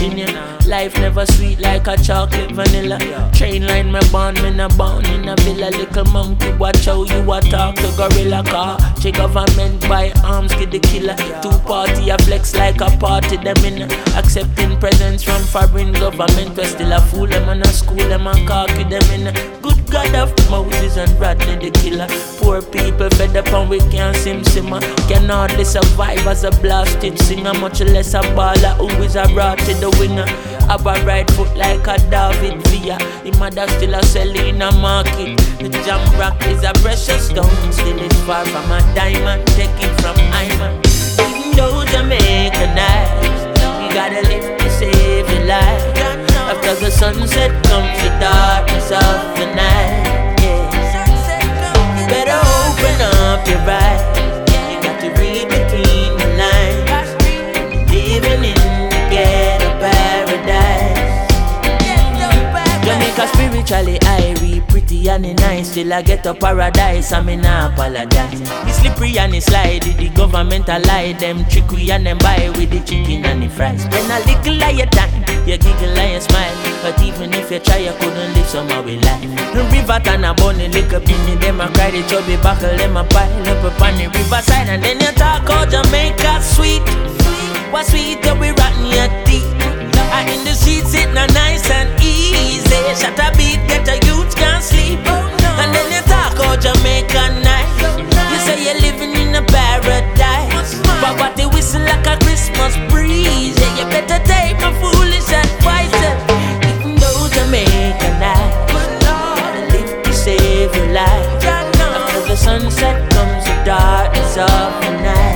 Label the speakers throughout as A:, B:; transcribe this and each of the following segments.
A: Virginia. Life never sweet like a chocolate vanilla. Train line me born in a villa. Little monkey watch how you a talk to gorilla car. Che government buy arms get the killer. Two party a flex like a party them in. Accepting presents from foreign government. We still a fool them and a school them and cocky them in. Good God of Moses and Rodney the killer. Poor people fed up and we can't simmer. Can hardly survive as a blasted singer. Much less a baller who is a rotted the winger. Have a right foot like a David Villa. The mother still a sell in a market. The jam rock is a precious stone. Still it's far from a diamond. Take it from Iman. Even though Jamaica nice, you gotta live to save your life. After the sunset comes the darkness of the night. Yeah. You better open up your eyes. You got to read between the lines. Living in the ghetto paradise. Jamaica spiritually irie, pretty and nice. Still I get a paradise, I mean I apologize. It's slippery and it's slidey, the government a lie. Them trickery and them buy with the chicken and the fries. When a little of your time, you giggle and you smile. But even if you try, you couldn't live somehow with life. The river and a bunny lick up in them a cry. The chubby buckle, them a pile up upon the riverside. And then you talk about Jamaica sweet. What sweet that we rotten your teeth. I in the streets sitting nice and easy. Shut a beat, get a youth can't sleep. And then you talk about Jamaica nice. You say you're living in a paradise. But what they whistle like a Christmas breeze. Yeah, you better take my foolish advice. Even though Jamaica nice, gotta live to save your life. After the sunset comes the darkness of the night.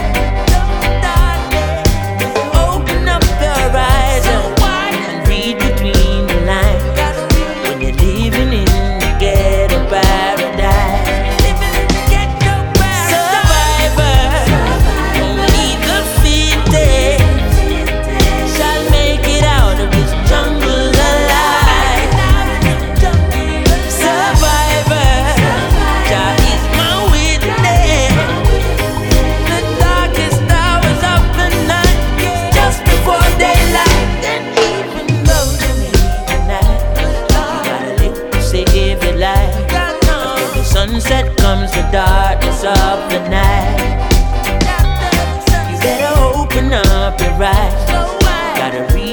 A: Open up your eyes and read between the lines. When you're living in the ghetto paradise. Survivor, only the fittest shall make it out of this jungle alive. Survivor, Jah is my witness. The darkest hours of the night, just before daylight. And even though you need the night, you gotta live to save your life. After the sunset comes the darkness of the night. You better open up your eyes. Gotta read